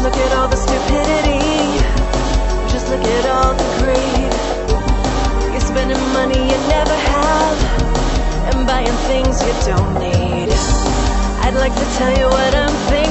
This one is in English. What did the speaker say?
Look at all the stupidity, just look at all the greed. You're spending money you never have, and buying things you don't need. I'd like to tell you what I'm thinking,